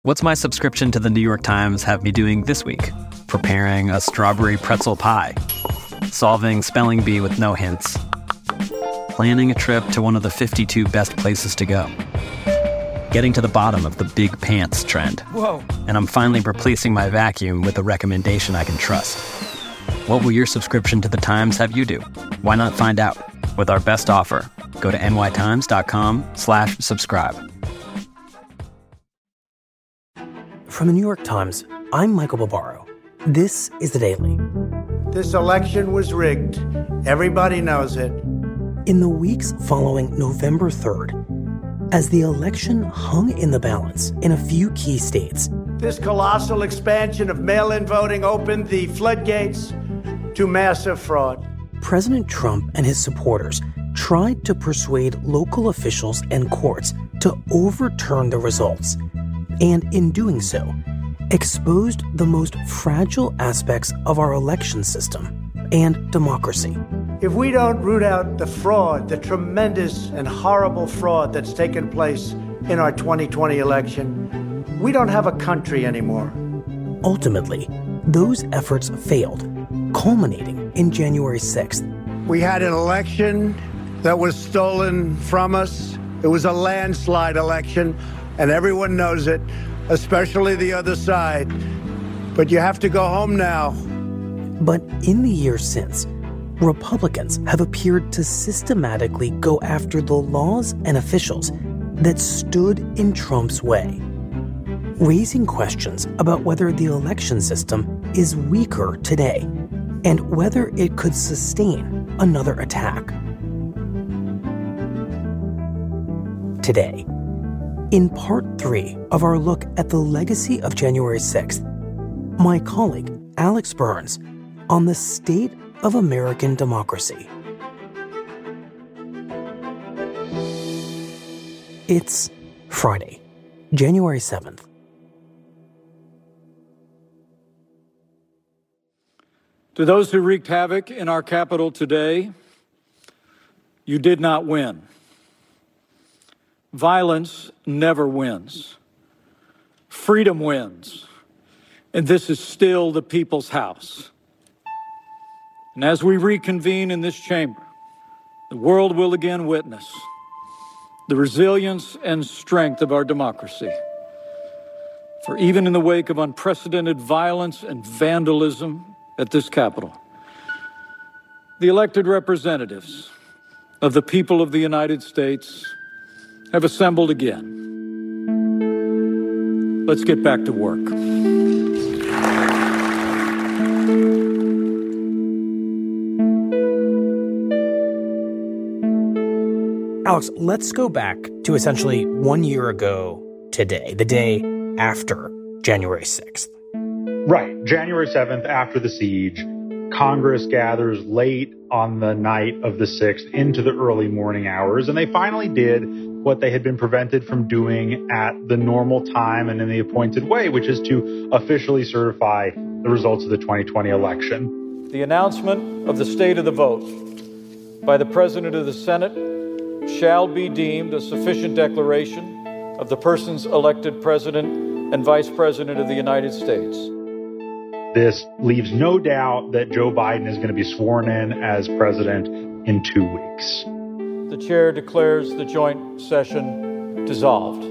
What's my subscription to the New York Times have me doing this week? Preparing a strawberry pretzel pie, solving spelling bee with no hints, planning a trip to one of the 52 best places to go, getting to the bottom of the big pants trend. Whoa. And I'm finally replacing my vacuum with a recommendation I can trust. What will your subscription to the Times have you do? Why not find out with our best offer? Go to nytimes.com/subscribe. From the New York Times, I'm Michael Barbaro. This is The Daily. This election was rigged. Everybody knows it. In the weeks following November 3rd, as the election hung in the balance in a few key states, This colossal expansion of mail-in voting opened the floodgates to massive fraud. President Trump and his supporters tried to persuade local officials and courts to overturn the results, and in doing so, exposed the most fragile aspects of our election system and democracy. If we don't root out the fraud, the tremendous and horrible fraud that's taken place in our 2020 election, we don't have a country anymore. Ultimately, those efforts failed, culminating in January 6th. We had an election that was stolen from us. It was a landslide election, and everyone knows it, especially the other side. But you have to go home now. But in the years since, Republicans have appeared to systematically go after the laws and officials that stood in Trump's way, raising questions about whether the election system is weaker today and whether it could sustain another attack. Today, in part 3 of our look at the legacy of January 6th, my colleague Alex Burns on the state of American democracy. It's Friday, January 7th. To those who wreaked havoc in our capital today, you did not win. Violence never wins. Freedom wins. And this is still the people's house. And as we reconvene in this chamber, the world will again witness the resilience and strength of our democracy. For even in the wake of unprecedented violence and vandalism at this Capitol, the elected representatives of the people of the United States have assembled again. Let's get back to work. Alex, let's go back to essentially 1 year ago today, the day after January 6th. Right. January 7th, after the siege, Congress gathers late on the night of the 6th into the early morning hours, and they finally did what they had been prevented from doing at the normal time and in the appointed way, which is to officially certify the results of the 2020 election. The announcement of the state of the vote by the President of the Senate shall be deemed a sufficient declaration of the persons elected President and Vice President of the United States. This leaves no doubt that Joe Biden is going to be sworn in as president in 2 weeks. The chair declares the joint session dissolved.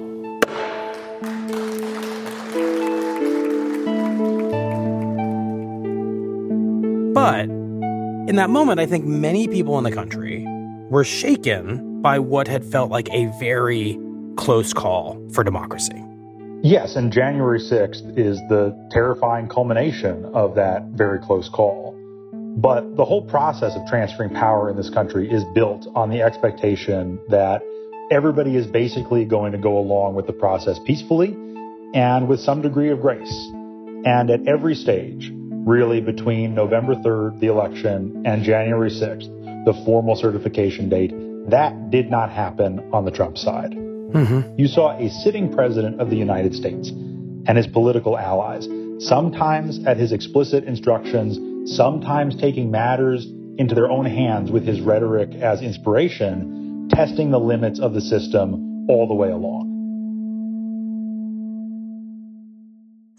But in that moment, I think many people in the country were shaken by what had felt like a very close call for democracy. Yes, and January 6th is the terrifying culmination of that very close call. But the whole process of transferring power in this country is built on the expectation that everybody is basically going to go along with the process peacefully and with some degree of grace. And at every stage, really between November 3rd, the election, and January 6th, the formal certification date, that did not happen on the Trump side. Mm-hmm. You saw a sitting president of the United States and his political allies, sometimes at his explicit instructions, sometimes taking matters into their own hands with his rhetoric as inspiration, testing the limits of the system all the way along.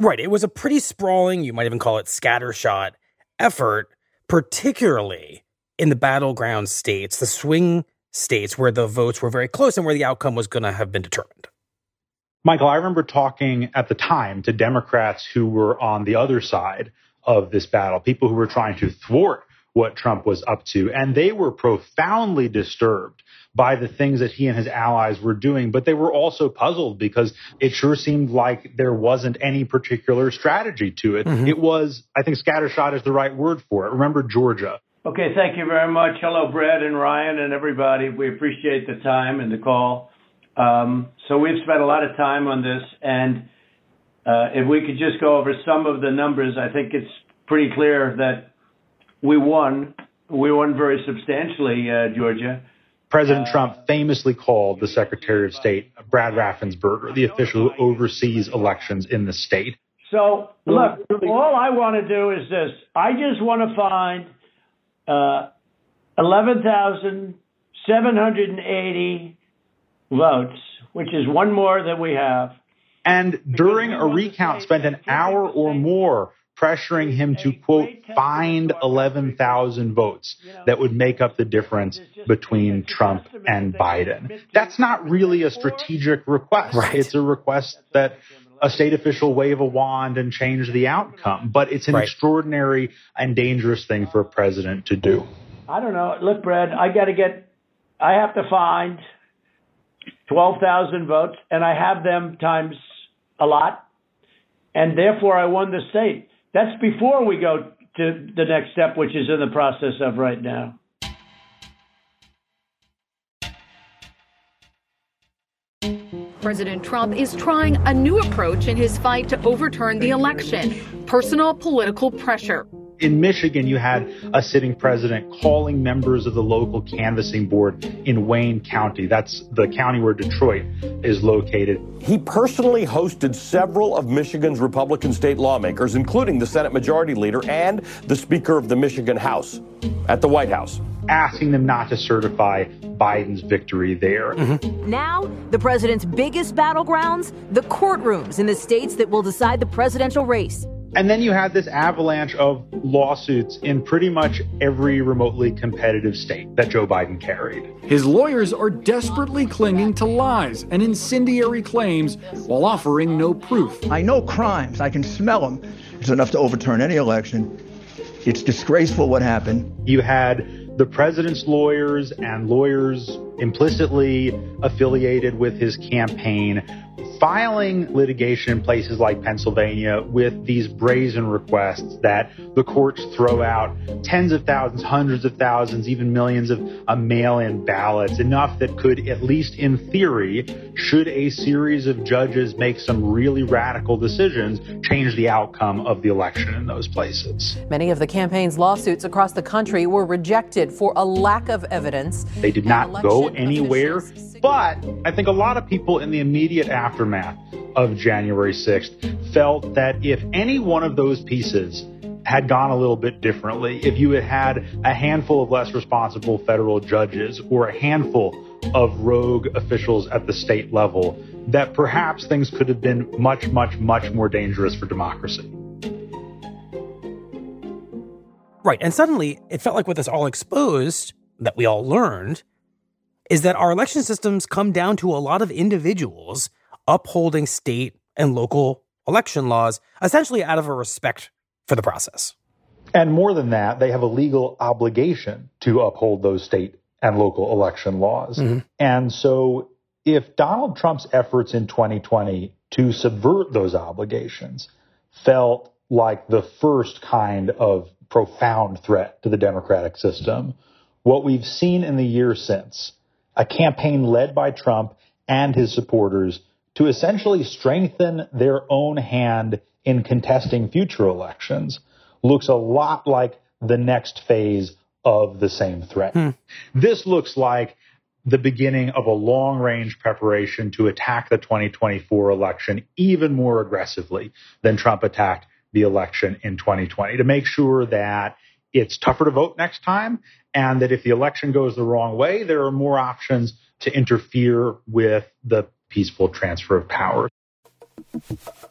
Right. It was a pretty sprawling, you might even call it scattershot effort, particularly in the battleground states, the swing states where the votes were very close and where the outcome was going to have been determined. Michael, I remember talking at the time to Democrats who were on the other side of this battle, people who were trying to thwart what Trump was up to, and they were profoundly disturbed by the things that he and his allies were doing, but they were also puzzled because it sure seemed like there wasn't any particular strategy to it. It was, I think scattershot is the right word for it. Remember Georgia. Okay, thank you very much. Hello, Brad and Ryan and everybody. We appreciate the time and the call. So we've spent a lot of time on this, and if we could just go over some of the numbers, I think it's pretty clear that we won. We won very substantially, Georgia. President Trump famously called the Secretary of State Brad Raffensperger, the official who oversees elections in the state. So, look, all I want to do is this. I just want to find 11,780 votes, which is one more than we have. And during a recount, spent an hour or more pressuring him to, quote, find 11,000 votes that would make up the difference between Trump and Biden. That's not really a strategic request. Right. It's a request that a state official wave a wand and change the outcome. But it's an extraordinary and dangerous thing for a president to do. I don't know. Look, Brad, I have to find 12,000 votes, and I have them times a lot, and therefore I won the state. That's before we go to the next step, which is in the process of right now. President Trump is trying a new approach in his fight to overturn the election: personal political pressure. In Michigan, you had a sitting president calling members of the local canvassing board in Wayne County. That's the county where Detroit is located. He personally hosted several of Michigan's Republican state lawmakers, including the Senate Majority Leader and the Speaker of the Michigan House at the White House, asking them not to certify Biden's victory there. Now, the president's biggest battlegrounds, the courtrooms in the states that will decide the presidential race. And then you had this avalanche of lawsuits in pretty much every remotely competitive state that Joe Biden carried. His lawyers are desperately clinging to lies and incendiary claims while offering no proof. I know crimes. I can smell them. It's enough to overturn any election. It's disgraceful what happened. You had the president's lawyers and lawyers implicitly affiliated with his campaign filing litigation in places like Pennsylvania with these brazen requests that the courts throw out tens of thousands, hundreds of thousands, even millions of mail-in ballots, enough that could, at least in theory, should a series of judges make some really radical decisions, change the outcome of the election in those places. Many of the campaign's lawsuits across the country were rejected for a lack of evidence. They did not go anywhere, but I think a lot of people in the immediate aftermath of January 6th felt that if any one of those pieces had gone a little bit differently, if you had had a handful of less responsible federal judges or a handful of rogue officials at the state level, that perhaps things could have been much, much, much more dangerous for democracy. Right. And suddenly it felt like with this all exposed, that we all learned, is that our election systems come down to a lot of individuals upholding state and local election laws, essentially out of a respect for the process. And more than that, they have a legal obligation to uphold those state and local election laws. And so if Donald Trump's efforts in 2020 to subvert those obligations felt like the first kind of profound threat to the democratic system, what we've seen in the years since, a campaign led by Trump and his supporters to essentially strengthen their own hand in contesting future elections, looks a lot like the next phase of the same threat. This looks like the beginning of a long-range preparation to attack the 2024 election even more aggressively than Trump attacked the election in 2020, to make sure that it's tougher to vote next time, and that if the election goes the wrong way, there are more options to interfere with the peaceful transfer of power.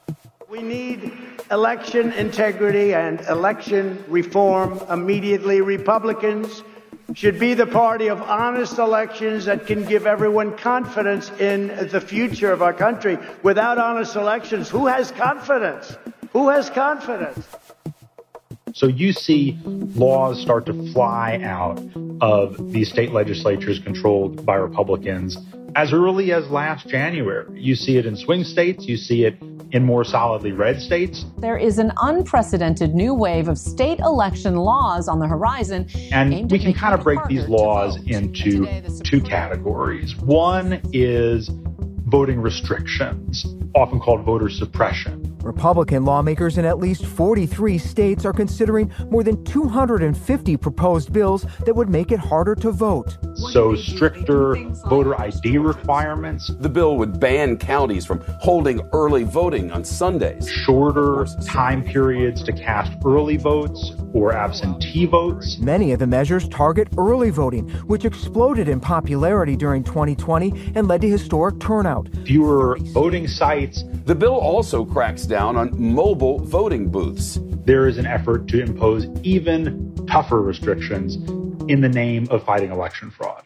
We need election integrity and election reform immediately. Republicans should be the party of honest elections that can give everyone confidence in the future of our country. Without honest elections, who has confidence? Who has confidence? So you see laws start to fly out of these state legislatures controlled by Republicans as early as last January. You see it in swing states. You see it in more solidly red states. There is an unprecedented new wave of state election laws on the horizon. And we can kind of break these laws into two categories. One is voting restrictions, often called voter suppression. Republican lawmakers in at least 43 states are considering more than 250 proposed bills that would make it harder to vote. So stricter voter ID requirements. The bill would ban counties from holding early voting on Sundays. Shorter time periods to cast early votes or absentee votes. Many of the measures target early voting, which exploded in popularity during 2020 and led to historic turnout. Fewer voting sites. The bill also cracks down on mobile voting booths. There is an effort to impose even tougher restrictions in the name of fighting election fraud.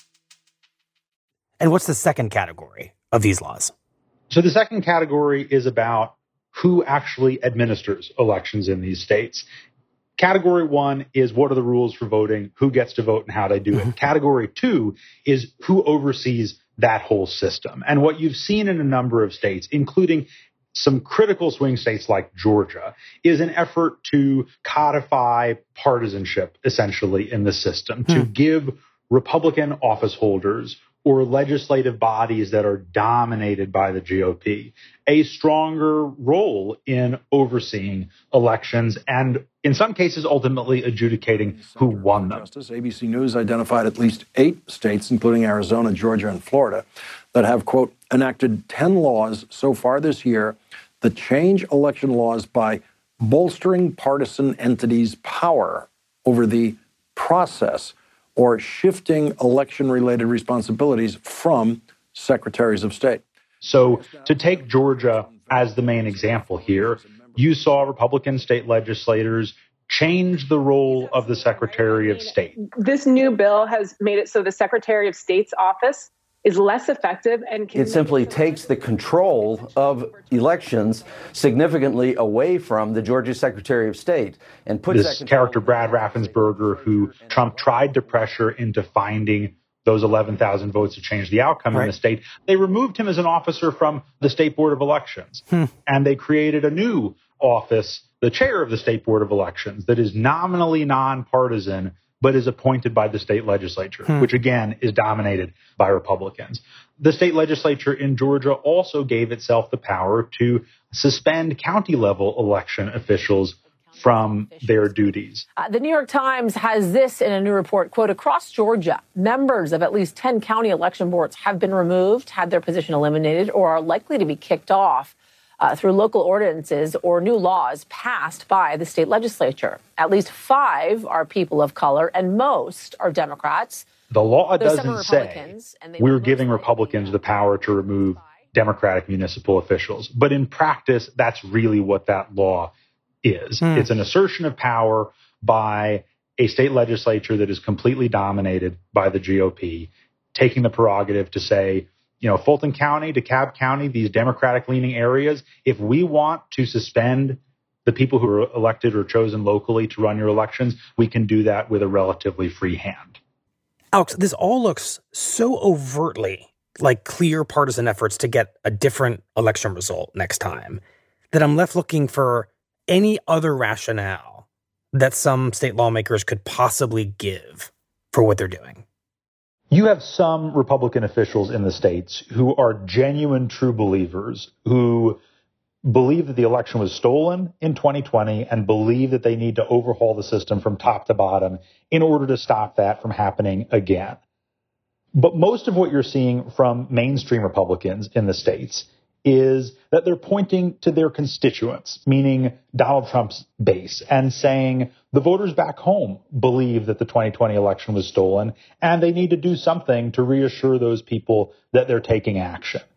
And what's the second category of these laws? So the second category is about who actually administers elections in these states. Category one is what are the rules for voting, who gets to vote, and how they do it. Category two is who oversees that whole system. And what you've seen in a number of states, including some critical swing states like Georgia, is an effort to codify partisanship, essentially, in the system, to give Republican office holders or legislative bodies that are dominated by the GOP a stronger role in overseeing elections and, in some cases, ultimately adjudicating who won them. ABC News identified at least 8 states, including Arizona, Georgia, and Florida, that have, quote, enacted 10 laws so far this year that change election laws by bolstering partisan entities' power over the process or shifting election-related responsibilities from secretaries of state. So to take Georgia as the main example here, you saw Republican state legislators change the role of the Secretary of State. This new bill has made it so the Secretary of State's office is less effective and can... It simply takes the control of elections significantly away from the Georgia Secretary of State and puts this character, Brad Raffensperger, who Trump tried to pressure into finding those 11,000 votes to change the outcome in the state. They removed him as an officer from the State Board of Elections, and they created a new office, the chair of the State Board of Elections, that is nominally nonpartisan, but is appointed by the state legislature, which again is dominated by Republicans. The state legislature in Georgia also gave itself the power to suspend county-level election officials from their duties. The New York Times has this in a new report, quote, across Georgia, members of at least 10 county election boards have been removed, had their position eliminated, or are likely to be kicked off through local ordinances or new laws passed by the state legislature. At least 5 are people of color, and most are Democrats. The law doesn't say we're giving Republicans the power to remove Democratic municipal officials. But in practice, that's really what that law is. It's an assertion of power by a state legislature that is completely dominated by the GOP, taking the prerogative to say, you know, Fulton County, DeKalb County, these Democratic-leaning areas, if we want to suspend the people who are elected or chosen locally to run your elections, we can do that with a relatively free hand. Alex, this all looks so overtly like clear partisan efforts to get a different election result next time that I'm left looking for any other rationale that some state lawmakers could possibly give for what they're doing. You have some Republican officials in the states who are genuine, true believers who believe that the election was stolen in 2020 and believe that they need to overhaul the system from top to bottom in order to stop that from happening again. But most of what you're seeing from mainstream Republicans in the states is that they're pointing to their constituents, meaning Donald Trump's base, and saying the voters back home believe that the 2020 election was stolen, and they need to do something to reassure those people that they're taking action.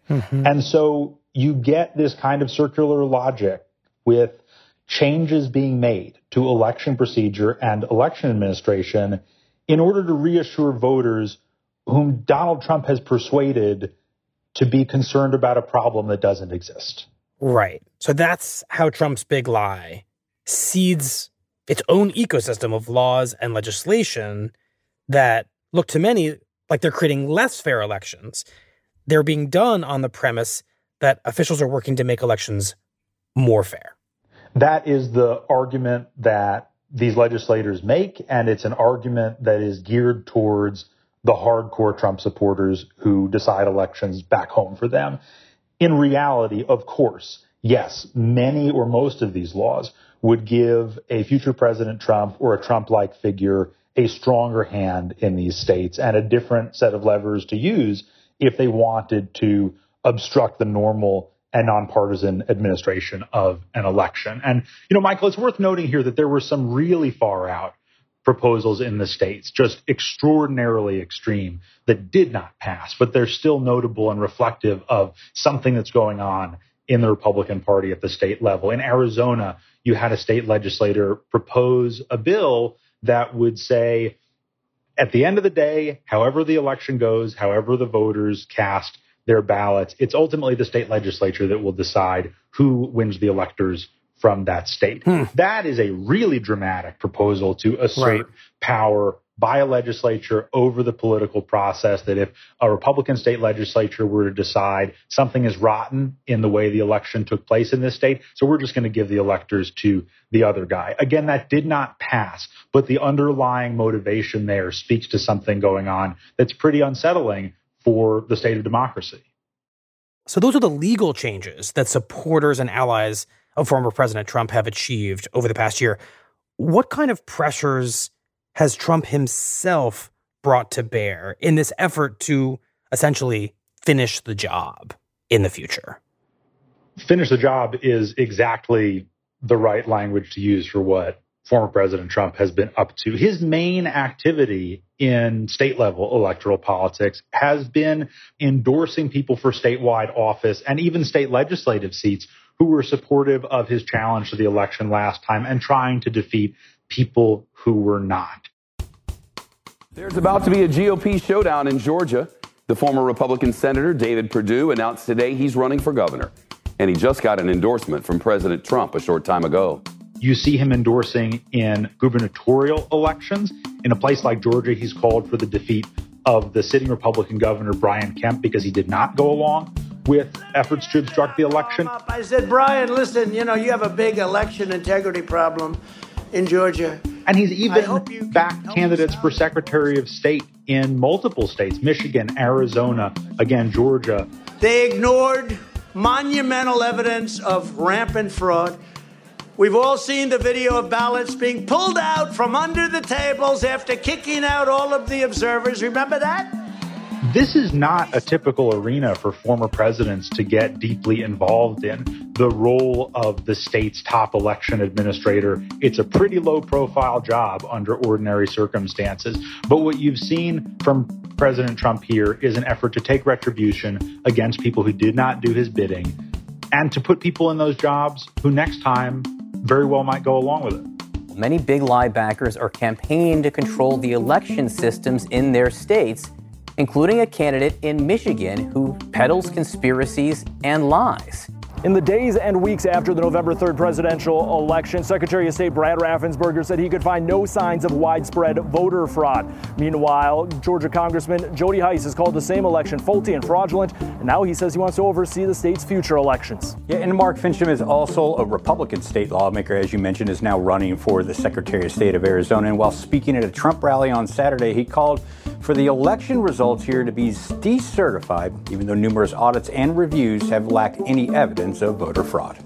And so you get this kind of circular logic with changes being made to election procedure and election administration in order to reassure voters whom Donald Trump has persuaded to be concerned about a problem that doesn't exist. Right. So that's how Trump's big lie seeds its own ecosystem of laws and legislation that look to many like they're creating less fair elections. They're being done on the premise that officials are working to make elections more fair. That is the argument that these legislators make, and it's an argument that is geared towards the hardcore Trump supporters who decide elections back home for them. In reality, of course, yes, many or most of these laws would give a future President Trump or a Trump-like figure a stronger hand in these states and a different set of levers to use if they wanted to obstruct the normal and nonpartisan administration of an election. And, Michael, it's worth noting here that there were some really far out proposals in the states, just extraordinarily extreme, that did not pass, but they're still notable and reflective of something that's going on in the Republican Party at the state level. In Arizona, you had a state legislator propose a bill that would say, at the end of the day, however the election goes, however the voters cast their ballots, it's ultimately the state legislature that will decide who wins the electors from that state. That is a really dramatic proposal to assert power by a legislature over the political process, that if a Republican state legislature were to decide something is rotten in the way the election took place in this state, so we're just going to give the electors to the other guy. Again, that did not pass, but the underlying motivation there speaks to something going on that's pretty unsettling for the state of democracy. So those are the legal changes that supporters and allies of former President Trump have achieved over the past year. What kind of pressures has Trump himself brought to bear in this effort to essentially finish the job in the future? Finish the job is exactly the right language to use for what former President Trump has been up to. His main activity in state-level electoral politics has been endorsing people for statewide office and even state legislative seats who were supportive of his challenge to the election last time and trying to defeat people who were not. There's about to be a GOP showdown in Georgia. The former Republican Senator David Perdue announced today he's running for governor, and he just got an endorsement from President Trump a short time ago. You see him endorsing in gubernatorial elections. In a place like Georgia, he's called for the defeat of the sitting Republican governor, Brian Kemp, because he did not go along with efforts to obstruct the election. I said, Brian, listen, you have a big election integrity problem in Georgia. And he's even backed candidates for Secretary of State in multiple states, Michigan, Arizona, again, Georgia. They ignored monumental evidence of rampant fraud. We've all seen the video of ballots being pulled out from under the tables after kicking out all of the observers. Remember that? This is not a typical arena for former presidents to get deeply involved in. The role of the state's top election administrator, it's a pretty low-profile job under ordinary circumstances. But what you've seen from President Trump here is an effort to take retribution against people who did not do his bidding and to put people in those jobs who next time very well might go along with it. Many big lie backers are campaigning to control the election systems in their states, including a candidate in Michigan who peddles conspiracies and lies. In the days and weeks after the November 3rd presidential election, Secretary of State Brad Raffensperger said he could find no signs of widespread voter fraud. Meanwhile, Georgia Congressman Jody Hice has called the same election faulty and fraudulent, and now he says he wants to oversee the state's future elections. Yeah, and Mark Finchem is also a Republican state lawmaker, as you mentioned, is now running for the Secretary of State of Arizona. And while speaking at a Trump rally on Saturday, he called for the election results here to be decertified, even though numerous audits and reviews have lacked any evidence of voter fraud.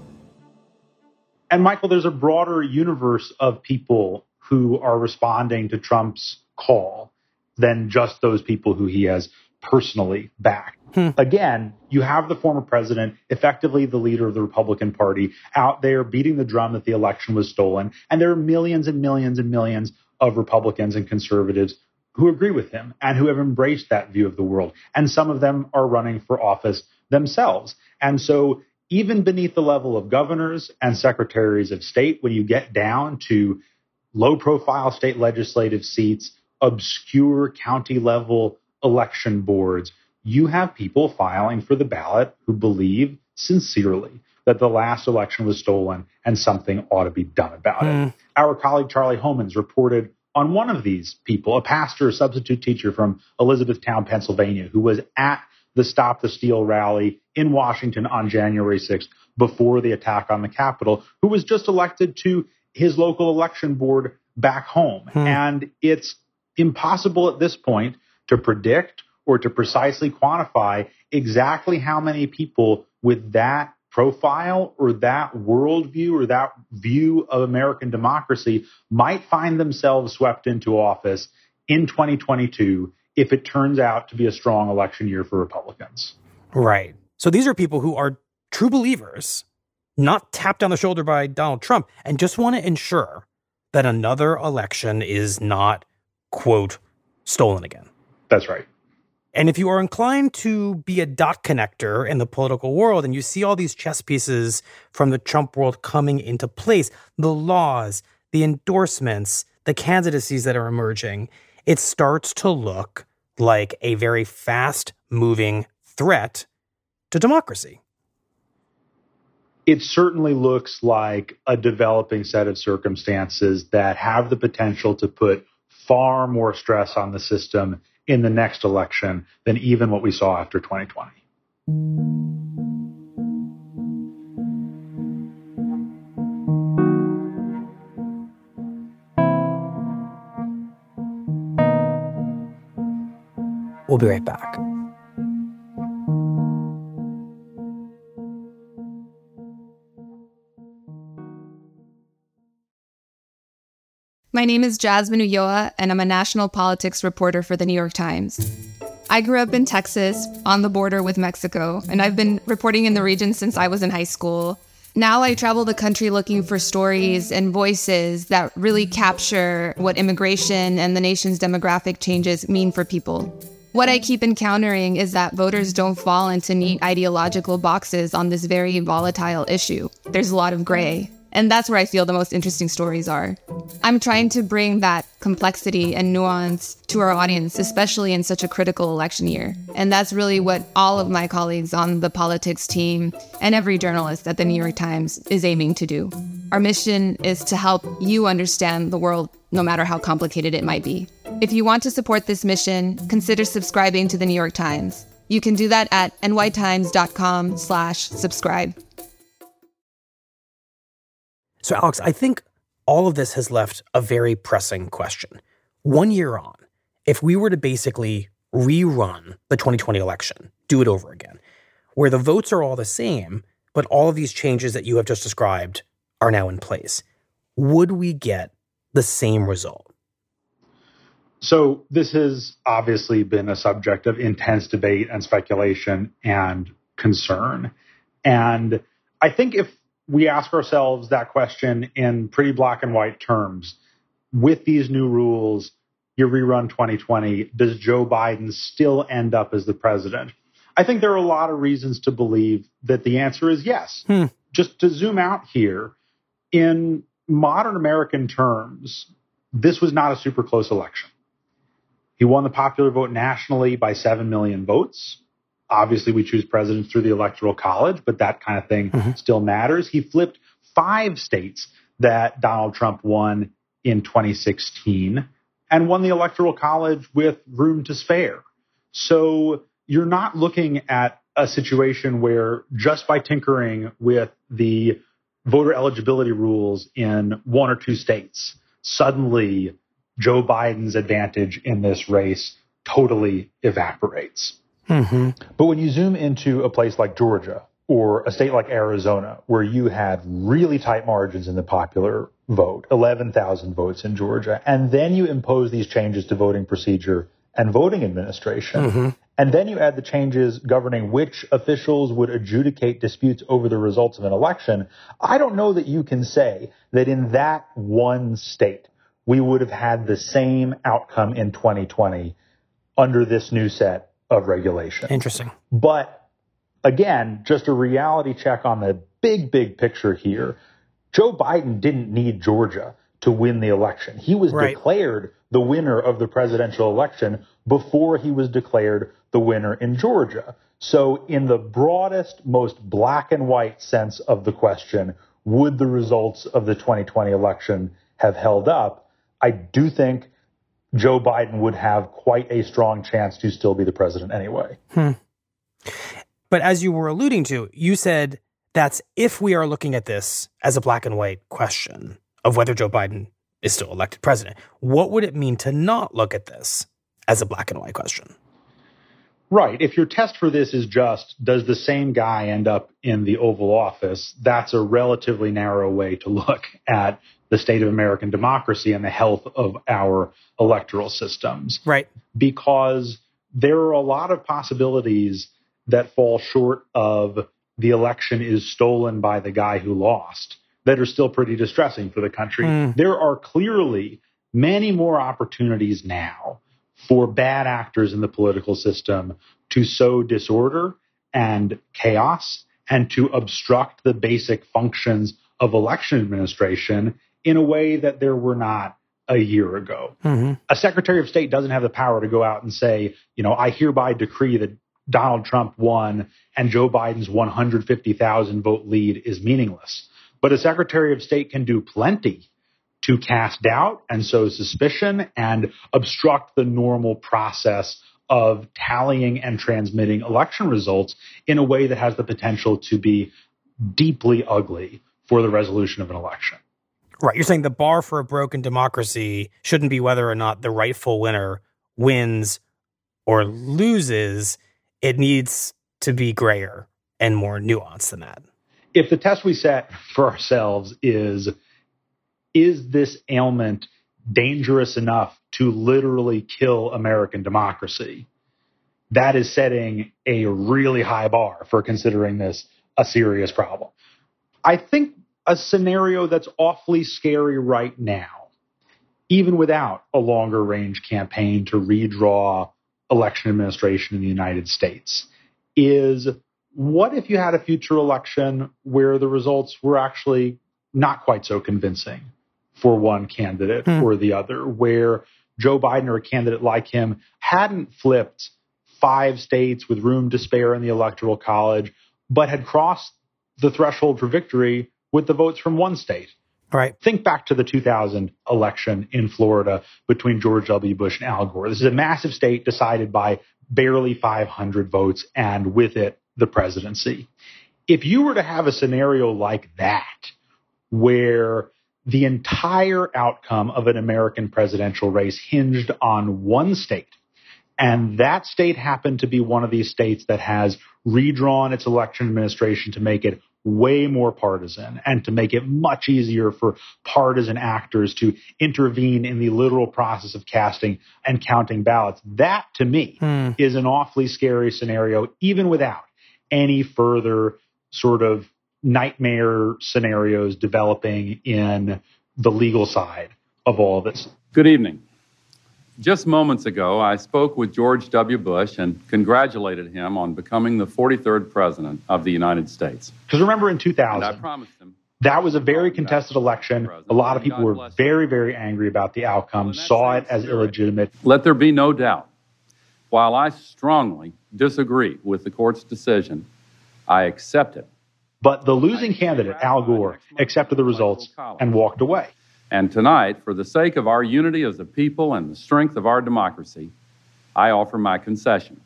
And Michael, there's a broader universe of people who are responding to Trump's call than just those people who he has personally backed. Again, you have the former president, effectively the leader of the Republican Party, out there beating the drum that the election was stolen. And there are millions and millions and millions of Republicans and conservatives who agree with him and who have embraced that view of the world. And some of them are running for office themselves. And so even beneath the level of governors and secretaries of state, when you get down to low-profile state legislative seats, obscure county-level election boards, you have people filing for the ballot who believe sincerely that the last election was stolen and something ought to be done about it. Our colleague Charlie Homans reported on one of these people, a pastor, substitute teacher from Elizabethtown, Pennsylvania, who was at the Stop the Steal rally in Washington on January 6th before the attack on the Capitol, who was just elected to his local election board back home. And it's impossible at this point to predict or to precisely quantify exactly how many people with that profile or that worldview or that view of American democracy might find themselves swept into office in 2022 if it turns out to be a strong election year for Republicans. Right. So these are people who are true believers, not tapped on the shoulder by Donald Trump, and just want to ensure that another election is not, quote, stolen again. That's right. And if you are inclined to be a dot connector in the political world and you see all these chess pieces from the Trump world coming into place, the laws, the endorsements, the candidacies that are emerging, it starts to look like a very fast-moving threat to democracy. It certainly looks like a developing set of circumstances that have the potential to put far more stress on the system in the next election than even what we saw after 2020. We'll be right back. My name is Jasmine Ulloa, and I'm a national politics reporter for The New York Times. I grew up in Texas, on the border with Mexico, and I've been reporting in the region since I was in high school. Now I travel the country looking for stories and voices that really capture what immigration and the nation's demographic changes mean for people. What I keep encountering is that voters don't fall into neat ideological boxes on this very volatile issue. There's a lot of gray. And that's where I feel the most interesting stories are. I'm trying to bring that complexity and nuance to our audience, especially in such a critical election year. And that's really what all of my colleagues on the politics team and every journalist at the New York Times is aiming to do. Our mission is to help you understand the world, no matter how complicated it might be. If you want to support this mission, consider subscribing to the New York Times. You can do that at nytimes.com/subscribe. So, Alex, I think all of this has left a very pressing question. 1 year on, if we were to basically rerun the 2020 election, do it over again, where the votes are all the same, but all of these changes that you have just described are now in place, would we get the same result? So this has obviously been a subject of intense debate and speculation and concern. And I think if we ask ourselves that question in pretty black and white terms, with these new rules, you rerun 2020, does Joe Biden still end up as the president? I think there are a lot of reasons to believe that the answer is yes. Just to zoom out here, in modern American terms, this was not a super close election. He won the popular vote nationally by 7 million votes. Obviously, we choose presidents through the Electoral College, but that kind of thing still matters. He flipped 5 states that Donald Trump won in 2016 and won the Electoral College with room to spare. So you're not looking at a situation where just by tinkering with the voter eligibility rules in 1 or 2 states, suddenly Joe Biden's advantage in this race totally evaporates. But when you zoom into a place like Georgia or a state like Arizona, where you had really tight margins in the popular vote, 11,000 votes in Georgia, and then you impose these changes to voting procedure and voting administration, and then you add the changes governing which officials would adjudicate disputes over the results of an election, I don't know that you can say that in that one state we would have had the same outcome in 2020 under this new set of regulation. Interesting. But again, just a reality check on the big picture here. Joe Biden didn't need Georgia to win the election. He was declared the winner of the presidential election before he was declared the winner in Georgia. So in the broadest, most black and white sense of the question, would the results of the 2020 election have held up? I do think Joe Biden would have quite a strong chance to still be the president anyway. But as you were alluding to, you said that's if we are looking at this as a black and white question of whether Joe Biden is still elected president. What would it mean to not look at this as a black and white question? Right. If your test for this is just, does the same guy end up in the Oval Office, that's a relatively narrow way to look at the state of American democracy and the health of our electoral systems. Right. Because there are a lot of possibilities that fall short of the election is stolen by the guy who lost that are still pretty distressing for the country. There are clearly many more opportunities now for bad actors in the political system to sow disorder and chaos and to obstruct the basic functions of election administration in a way that there were not a year ago. A Secretary of State doesn't have the power to go out and say, I hereby decree that Donald Trump won and Joe Biden's 150,000 vote lead is meaningless. But a Secretary of State can do plenty to cast doubt and sow suspicion and obstruct the normal process of tallying and transmitting election results in a way that has the potential to be deeply ugly for the resolution of an election. Right. You're saying the bar for a broken democracy shouldn't be whether or not the rightful winner wins or loses. It needs to be grayer and more nuanced than that. If the test we set for ourselves is this ailment dangerous enough to literally kill American democracy, that is setting a really high bar for considering this a serious problem. I think a scenario that's awfully scary right now, even without a longer range campaign to redraw election administration in the United States, is what if you had a future election where the results were actually not quite so convincing for one candidate or the other, where Joe Biden or a candidate like him hadn't flipped 5 states with room to spare in the Electoral College, but had crossed the threshold for victory with the votes from one state. Right. Think back to the 2000 election in Florida between George W. Bush and Al Gore. This is a massive state decided by barely 500 votes, and with it, the presidency. If you were to have a scenario like that, where the entire outcome of an American presidential race hinged on one state, and that state happened to be one of these states that has redrawn its election administration to make it way more partisan and to make it much easier for partisan actors to intervene in the literal process of casting and counting ballots. That, to me, is an awfully scary scenario, even without any further sort of nightmare scenarios developing in the legal side of all this. Good evening. Just moments ago, I spoke with George W. Bush and congratulated him on becoming the 43rd president of the United States. Because remember in 2000, I promised him that was a very contested election. A lot of people were very, very angry about the outcome, saw it as illegitimate. Let there be no doubt. While I strongly disagree with the court's decision, I accept it. But the losing candidate, Al Gore, accepted the results and walked away. And tonight, for the sake of our unity as a people and the strength of our democracy, I offer my concession.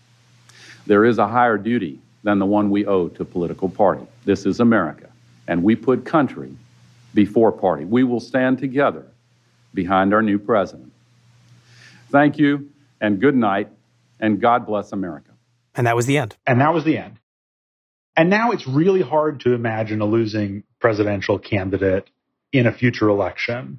There is a higher duty than the one we owe to a political party. This is America, and we put country before party. We will stand together behind our new president. Thank you, and good night, and God bless America. And that was the end. And that was the end. And now it's really hard to imagine a losing presidential candidate in a future election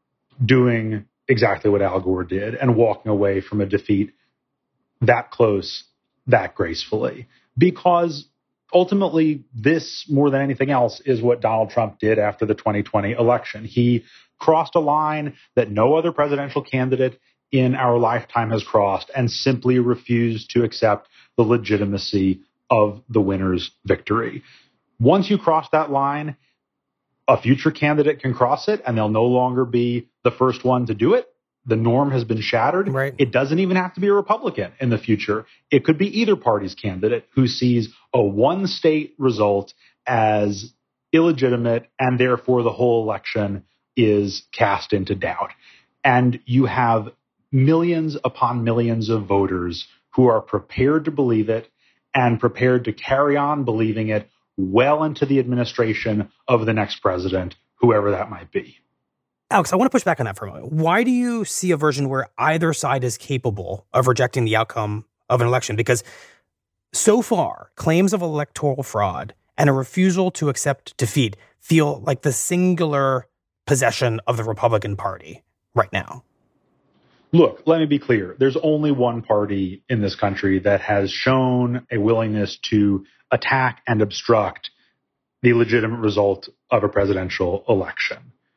doing exactly what Al Gore did and walking away from a defeat that close, that gracefully. Because ultimately, this, more than anything else, is what Donald Trump did after the 2020 election. He crossed a line that no other presidential candidate in our lifetime has crossed and simply refused to accept the legitimacy of the winner's victory. Once you cross that line, a future candidate can cross it and they'll no longer be the first one to do it. The norm has been shattered. Right. It doesn't even have to be a Republican in the future. It could be either party's candidate who sees a one-state result as illegitimate and therefore the whole election is cast into doubt. And you have millions upon millions of voters who are prepared to believe it and prepared to carry on believing it well into the administration of the next president, whoever that might be. Alex, I want to push back on that for a moment. Why do you see a version where either side is capable of rejecting the outcome of an election? Because so far, claims of electoral fraud and a refusal to accept defeat feel like the singular possession of the Republican Party right now. Look, let me be clear. There's only one party in this country that has shown a willingness to attack and obstruct the legitimate result of a presidential election.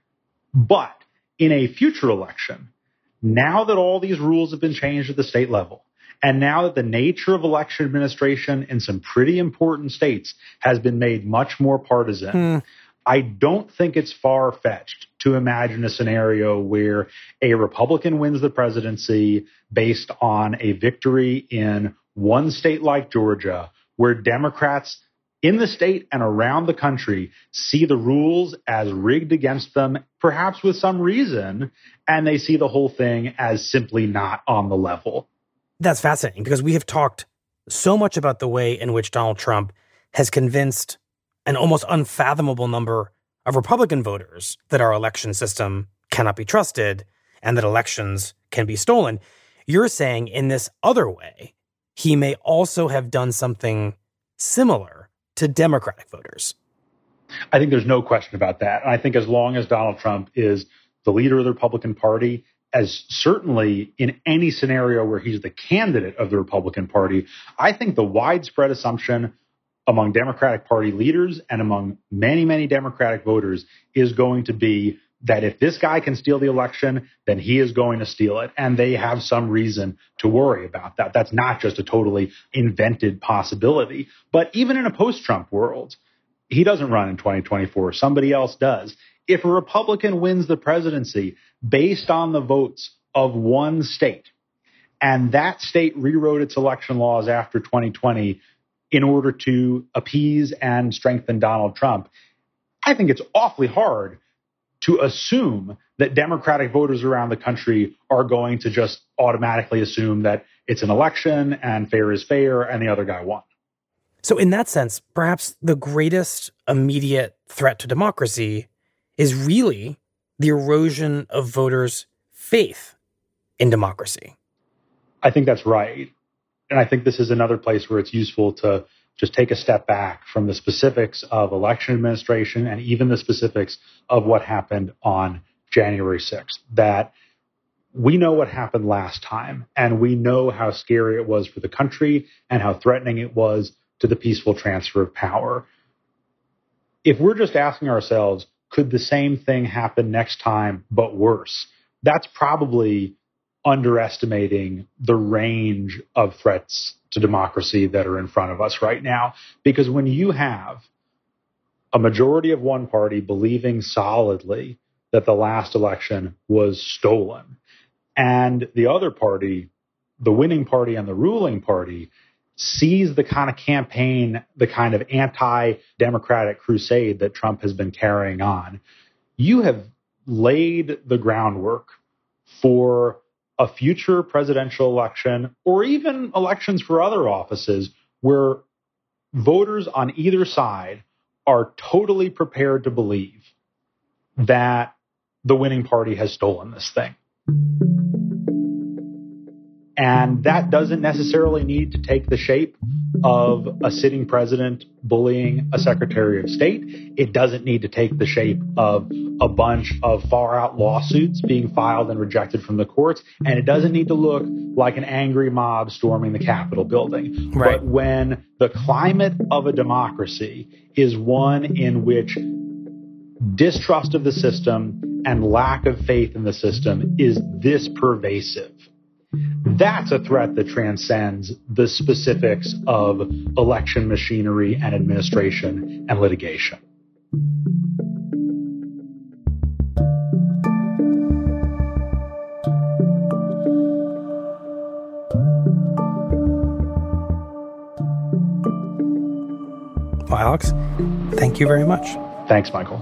But in a future election, now that all these rules have been changed at the state level, and now that the nature of election administration in some pretty important states has been made much more partisan, I don't think it's far-fetched to imagine a scenario where a Republican wins the presidency based on a victory in one state like Georgia, where Democrats in the state and around the country see the rules as rigged against them, perhaps with some reason, and they see the whole thing as simply not on the level. That's fascinating because we have talked so much about the way in which Donald Trump has convinced an almost unfathomable number of Republican voters that our election system cannot be trusted and that elections can be stolen. You're saying in this other way, he may also have done something similar to Democratic voters. I think there's no question about that. And I think as long as Donald Trump is the leader of the Republican Party, as certainly in any scenario where he's the candidate of the Republican Party, I think the widespread assumption among Democratic Party leaders and among many, many Democratic voters is going to be that if this guy can steal the election, then he is going to steal it. And they have some reason to worry about that. That's not just a totally invented possibility. But even in a post-Trump world, he doesn't run in 2024. Somebody else does. If a Republican wins the presidency based on the votes of one state, and that state rewrote its election laws after 2020 in order to appease and strengthen Donald Trump, I think it's awfully hard to assume that Democratic voters around the country are going to just automatically assume that it's an election and fair is fair and the other guy won. So in that sense, perhaps the greatest immediate threat to democracy is really the erosion of voters' faith in democracy. I think that's right. And I think this is another place where it's useful to just take a step back from the specifics of election administration and even the specifics of what happened on January 6th. That we know what happened last time, and we know how scary it was for the country and how threatening it was to the peaceful transfer of power. If we're just asking ourselves, could the same thing happen next time, but worse? That's probably underestimating the range of threats to democracy that are in front of us right now. Because when you have a majority of one party believing solidly that the last election was stolen, and the other party, the winning party and the ruling party, sees the kind of campaign, the kind of anti-democratic crusade that Trump has been carrying on, you have laid the groundwork for a future presidential election or even elections for other offices where voters on either side are totally prepared to believe that the winning party has stolen this thing. And that doesn't necessarily need to take the shape of a sitting president bullying a secretary of state. It doesn't need to take the shape of a bunch of far-out lawsuits being filed and rejected from the courts. And it doesn't need to look like an angry mob storming the Capitol building. Right. But when the climate of a democracy is one in which distrust of the system and lack of faith in the system is this pervasive, That's a threat that transcends the specifics of election machinery and administration and litigation. Well, Alex, thank you very much. Thanks, Michael.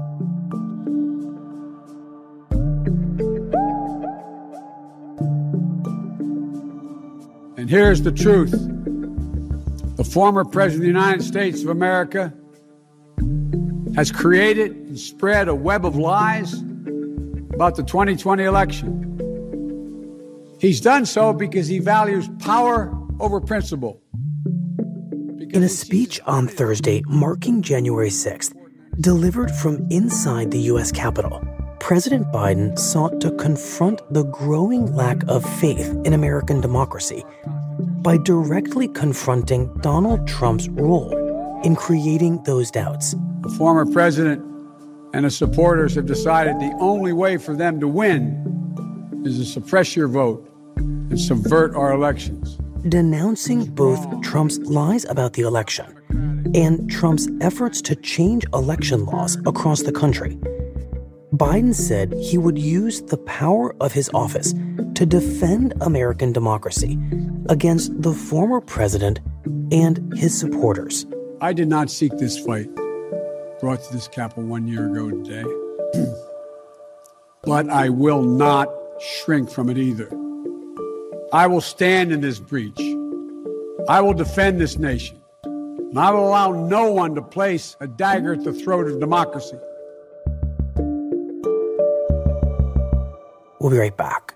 And here's the truth. The former President of the United States of America has created and spread a web of lies about the 2020 election. He's done so because he values power over principle. In a speech on Thursday marking January 6th, delivered from inside the U.S. Capitol, President Biden sought to confront the growing lack of faith in American democracy by directly confronting Donald Trump's role in creating those doubts. The former president and his supporters have decided the only way for them to win is to suppress your vote and subvert our elections. Denouncing both Trump's lies about the election and Trump's efforts to change election laws across the country, Biden said he would use the power of his office to defend American democracy against the former president and his supporters. I did not seek this fight brought to this Capitol 1 year ago today, but I will not shrink from it either. I will stand in this breach. I will defend this nation. And I will allow no one to place a dagger at the throat of democracy. We'll be right back.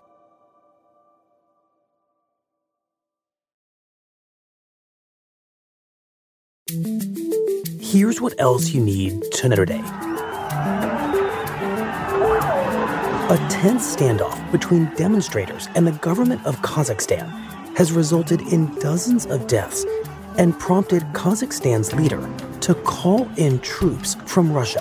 Here's what else you need to know today. A tense standoff between demonstrators and the government of Kazakhstan has resulted in dozens of deaths and prompted Kazakhstan's leader to call in troops from Russia.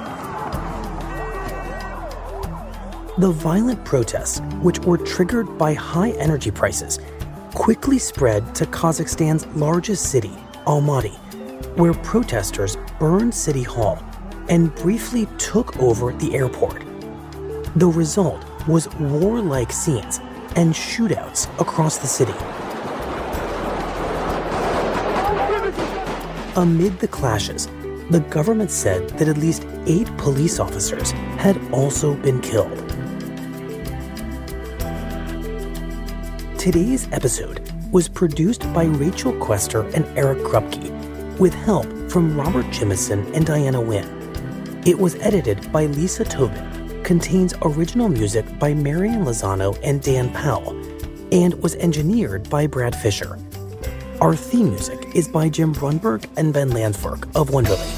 The violent protests, which were triggered by high energy prices, quickly spread to Kazakhstan's largest city, Almaty, where protesters burned City Hall and briefly took over the airport. The result was warlike scenes and shootouts across the city. Amid the clashes, the government said that at least 8 police officers had also been killed. Today's episode was produced by Rachel Quester and Eric Krupke, with help from Robert Jimison and Diana Wynn. It was edited by Lisa Tobin, contains original music by Marian Lozano and Dan Powell, and was engineered by Brad Fisher. Our theme music is by Jim Brunberg and Ben Landsberg of Wonderly.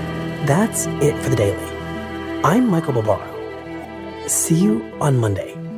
That's it for the Daily. I'm Michael Barbaro. See you on Monday.